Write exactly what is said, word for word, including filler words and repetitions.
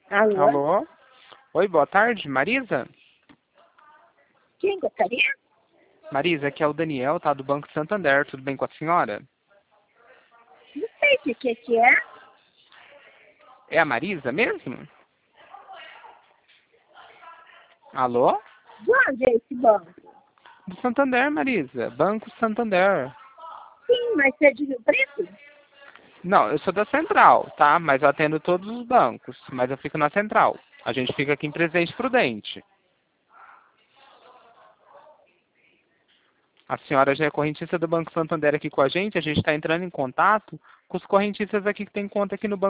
Alô? Alô? Oi, boa tarde, Marisa? Quem gostaria? Marisa, aqui é o Daniel, tá? Do Banco Santander, tudo bem com a senhora? Não sei o que, que que é. É a Marisa mesmo? Alô? De onde é esse banco? Do Santander, Marisa. Banco Santander. Sim, mas você é de Rio Preto? Não, eu sou da Central, tá? Mas eu atendo todos os bancos, mas eu fico na Central. A gente fica aqui em Presidente Prudente. A senhora já é correntista do Banco Santander aqui com a gente, a gente está entrando em contato com os correntistas aqui que tem conta aqui no Banco